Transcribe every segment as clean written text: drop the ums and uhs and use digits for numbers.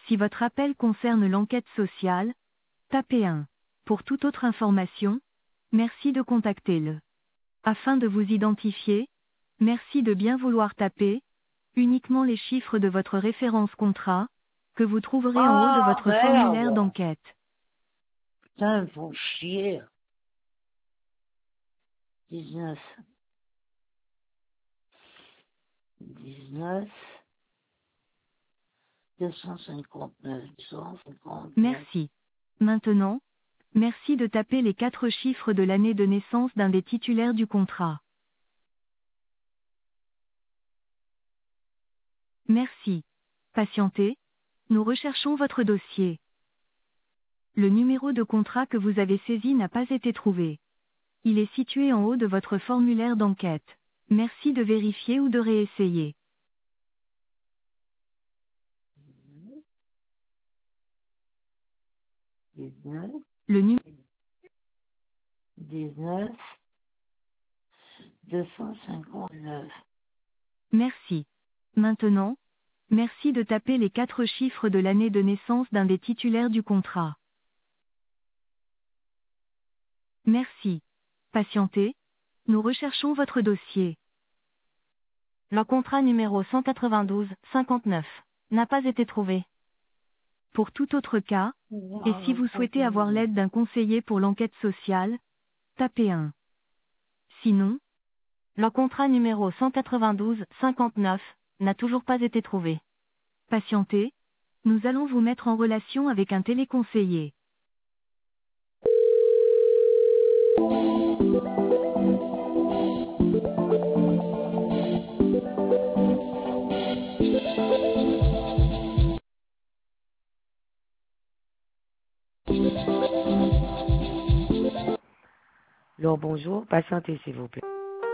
Si votre appel concerne l'enquête sociale, tapez 1. Pour toute autre information, merci de contacter le. Afin de vous identifier, merci de bien vouloir taper uniquement les chiffres de votre référence contrat, que vous trouverez en haut de Ah, votre formulaire merde. d'enquête. Putain, ils font chier. 19. 19. 259. 259. Merci. Maintenant, merci de taper les 4 chiffres de l'année de naissance d'un des titulaires du contrat. Merci. Patientez, nous recherchons votre dossier. Le numéro de contrat que vous avez saisi n'a pas été trouvé. Il est situé en haut de votre formulaire d'enquête. Merci de vérifier ou de réessayer. 19. Le numéro 19. 259. Merci. Maintenant, merci de taper les 4 chiffres de l'année de naissance d'un des titulaires du contrat. Merci. Patientez, nous recherchons votre dossier. Le contrat numéro 192-59 n'a pas été trouvé. Pour tout autre cas, et si vous souhaitez avoir l'aide d'un conseiller pour l'enquête sociale, tapez 1. Sinon, le contrat numéro 192-59 n'a toujours pas été trouvé. Patientez, nous allons vous mettre en relation avec un téléconseiller. Alors bonjour, patientez s'il vous plaît.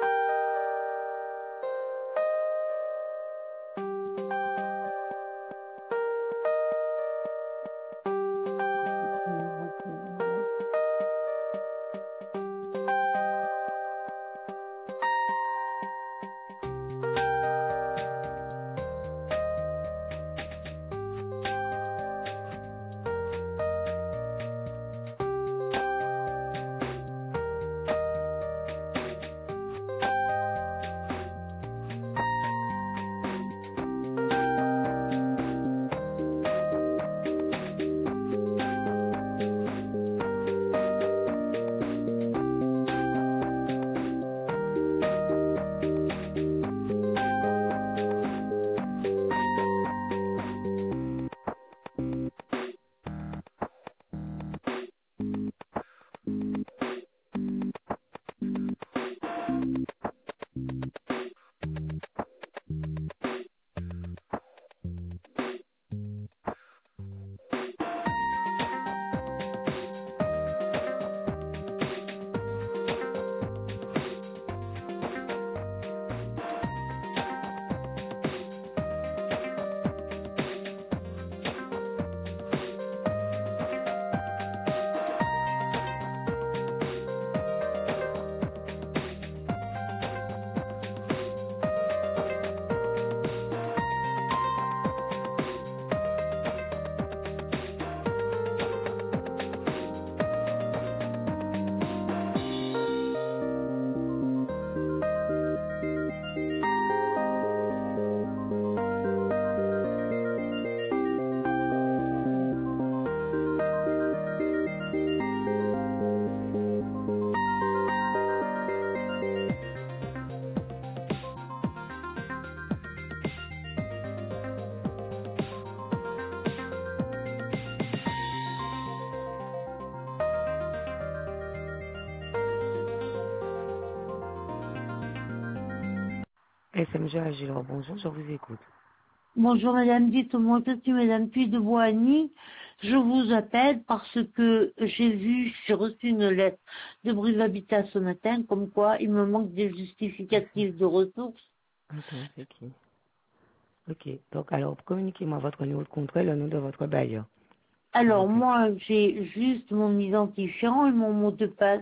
SMG Agilor, bonjour, je vous écoute. Bonjour madame, dites-moi, je suis madame Puy de Boigny. Je vous appelle parce que j'ai reçu une lettre de Brive Habitat ce matin, comme quoi il me manque des justificatifs de ressources. Attends, c'est qui? Ok, donc alors communiquez-moi votre numéro de contrat et le nom de votre bailleur, s'il vous Alors plaît. moi, j'ai juste mon identifiant et mon mot de passe.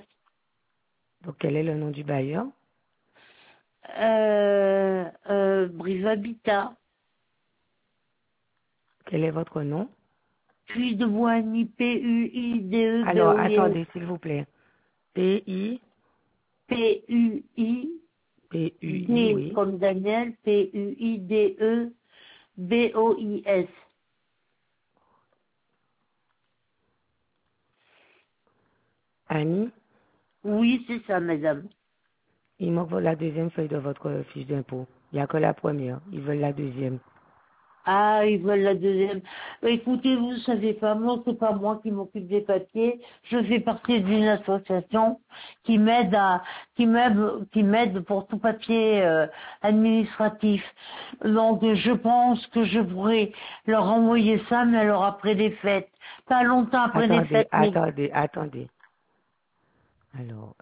Donc quel est le nom du bailleur? Brive Habitat. Quel est votre nom? Puy de Boigny, Alors, P-U-I-D-E-B-O-I-S. attendez, s'il vous plaît. P-I, P-U-I, P-U-I, D oui. comme Daniel, P-U-I-D-E-B-O-I-S. Annie, Oui, c'est ça, madame. il manque la deuxième feuille de votre fiche d'impôt. Il n'y a que la première. Ils veulent la deuxième. Ah, ils veulent la deuxième. Écoutez, vous savez pas, moi, c'est pas moi qui m'occupe des papiers. Je fais partie d'une association qui m'aide qui m'aide pour tout papier administratif. Donc, je pense que je pourrais leur envoyer ça, mais alors après les fêtes. Pas longtemps après les Attendez, fêtes, mais attendez, attendez. Alors,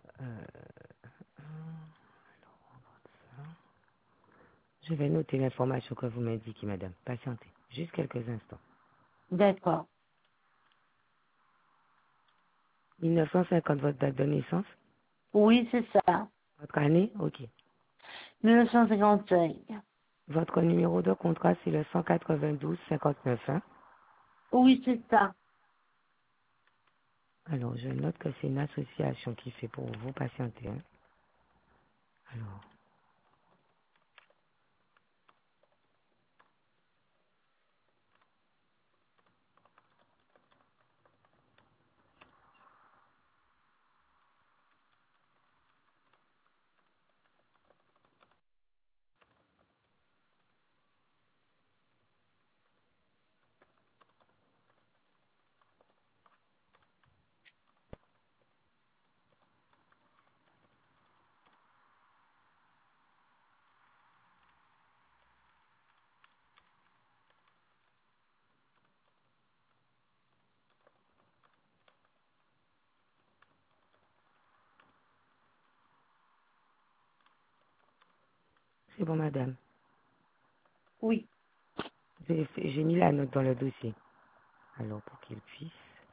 je vais noter l'information que vous m'indiquez, madame. Patientez. Juste quelques instants. d'accord. 1950, votre date de naissance? Oui, c'est ça. Votre année? OK. 1955. Votre numéro de contrat, c'est le 192 59, hein? Oui, c'est ça. Alors, je note que c'est une association qui fait pour vous patienter, hein? Alors, c'est bon, madame. Oui. J'ai mis la note dans le dossier. Alors, pour qu'il puisse.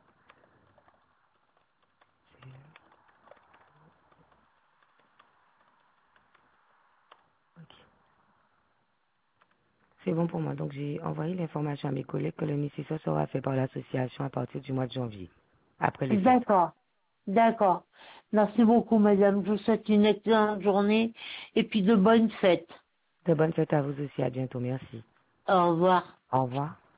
OK. C'est bon pour moi. Donc, j'ai envoyé l'information à mes collègues que le nécessaire sera fait par l'association à partir du mois de janvier, après les fêtes. D'accord. D'accord. Merci beaucoup, madame. Je vous souhaite une excellente journée et puis de bonnes fêtes. De bonnes fêtes à vous aussi. À bientôt. Merci. Au revoir. Au revoir.